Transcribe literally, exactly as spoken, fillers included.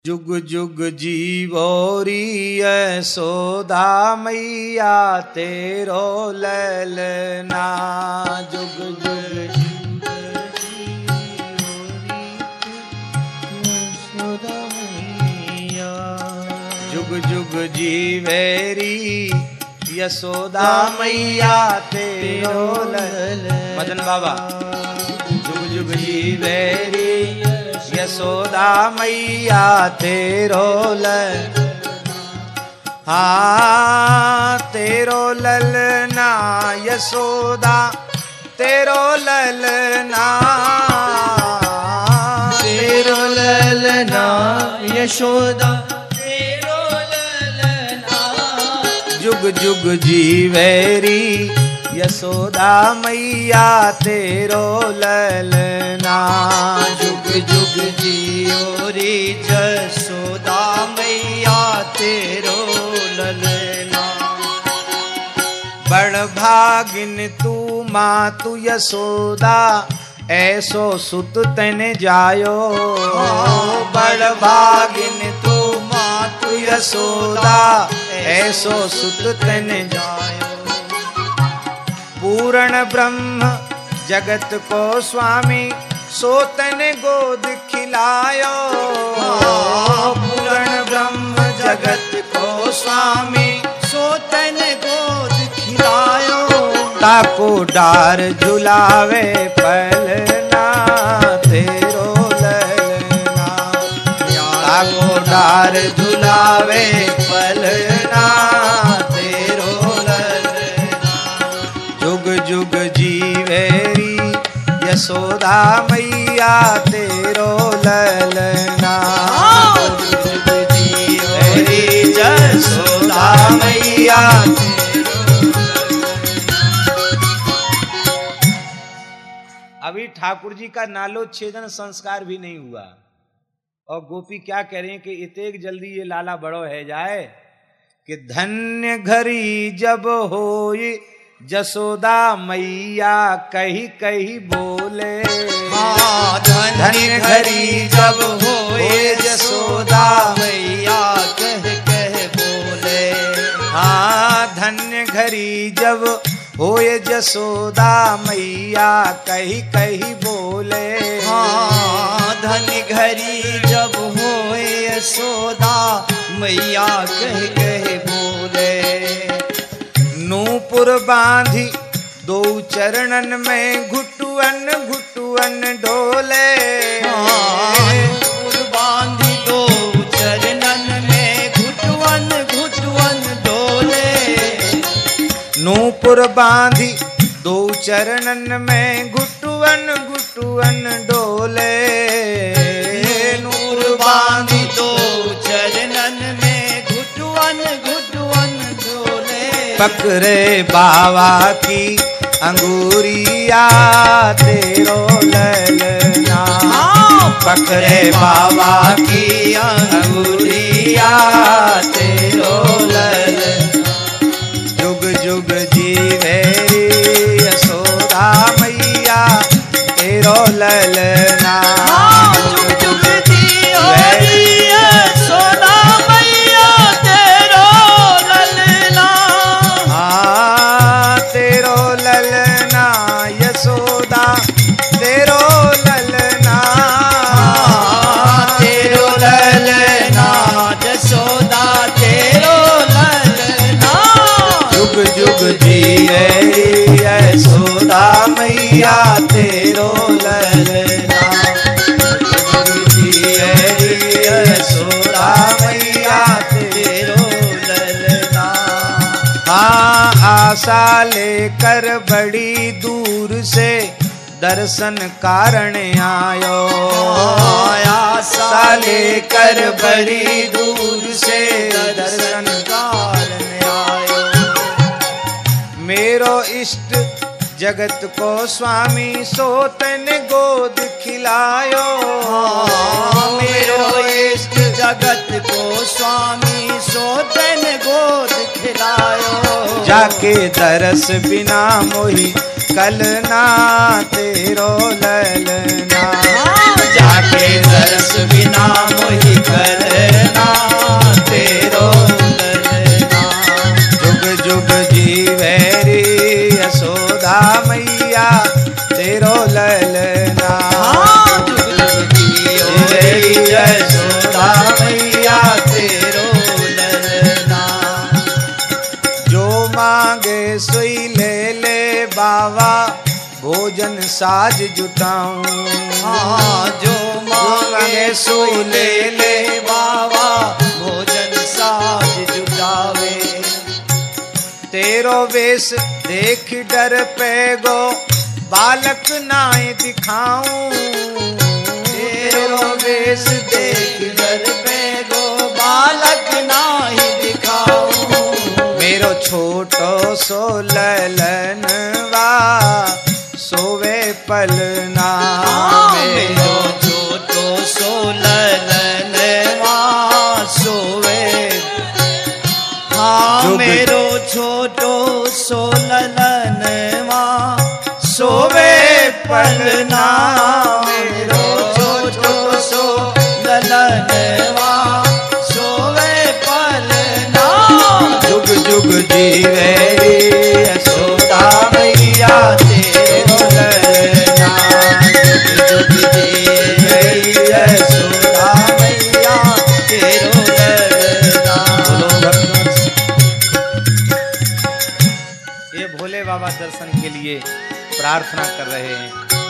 जुग जुग जीवोरी यशोदा मैया तेरो ललना। जुग जुग यशोदा मैया, जुग जुग जीवेरी यशोदा मैया तेरो ललना। मदन बाबा, जुग जुग जीवेरी यशोदा मैया तेरो ललना। हाँ तेरो ललना यशोदा तेरो ललना, तेरो ललना यशोदा तेरो ललना। जुग जुग जीवेरी यशोदा मैया तेरो ललना। जुग जुग जियोरी यशोदा मैया तेरो ललना। बड़ भागिन तू मातु यशोदा ऐसो सुत तने जायो। बड़ भागिन तू मातु यशोदा ऐसो सुत तने जायो। पूर्ण ब्रह्म जगत को स्वामी सोतन गोद खिलायो। पूर्ण ब्रह्म जगत को स्वामी सोतन गोद खिलायो। ताको डार झुलावे पलना तेरो ललना। ताको डार झुलावे पलना तेरो ललना। जुग जुग जीवेरी यशोदा मैया तेरो ललना। जुग जुग जीवेरी यशोदा मैया अभी ठाकुर जी का नालो छेदन संस्कार भी नहीं हुआ और गोपी क्या कह रही है कि इतेक जल्दी ये लाला बड़ो है जाए कि धन्य घरी जब होई यशोदा मैया कही कही बोले। हाँ धन्य घरी जब होए यशोदा मैया कह कह बोले। हाँ धन्य घरी जब होए यशोदा मैया कही कही बोले। हाँ धन्य घरी जब होए यशोदा मैया कह कह बोले। नूपुर बांधी दो चरणन में घुटुअन घुटुअन डोले। नूपुर बांधी दो चरणन में घुटुअन घुटुअन डोले। नूपुर बांधी दो चरणन में घुटुअन घुटुअन डोले। नूपुर बांधी दो चरणन में घुटुअन घुटुअन डोले। पकड़े बाबा की अंगूरिया तेरो ललना। पकड़े बाबा की अंगूरिया तेरो ललना। जुग जुग जीवेरी यशोदा मैया तेरो ललना। जुग जुग जीवेरी यशोदा मैया तेरो ललना। हाँ तेरो ललना यशोदा तेरो ललना। तेरो ललना यशोदा तेरो ललना। जुग जुग जीवेरी यशोदा मैया तेरो ललना। जुग जीवेरी यशोदा मैया तेरो ललना। हाँ आशा लेकर बड़ी दूर से दर्शन कारण आयो। आशा लेकर बड़ी दूर से दर्शन कारण आयो। मेरो इष्ट जगत को स्वामी सोतन गोद खिलायो। मेरो इष्ट जगत को स्वामी सोतन गोद खिलायो। जा जाके दरस बिना मोही कलना तेरो ललना। जाके दरस बिना मोही कलना तेरो ललना। जुग जुग जीवे रे यशोदा मैया तेरो ललना। जुग जुग जीवे रे यशोदा मैया तेरो ललना। जो मांगे सोई ले ले बाबा भोजन साज जुटाऊं। हाँ जो मांगे सोई ले ले बाबा भोजन साज जुटावे। तेरो वेश देख डर पे गो बालक नाय दिखाऊं। तेरो वेश देख डर पे गो बालक नाही दिखाऊं। मेरो छोटो सो ललनवा सोवे पलना। मेरो छोटो सो ललनवा सोवे। हाँ मेरो छोटो सो ललनवा सोवे पलना। मेरो छोटो सो ललनवा सोवे पलना। जुग जुग जीवे यशोदा मैया तेरो ललना। जुग जुग जीवे यशोदा मैया तेरो ललना। ये भोले बाबा दर्शन के लिए प्रार्थना कर रहे हैं।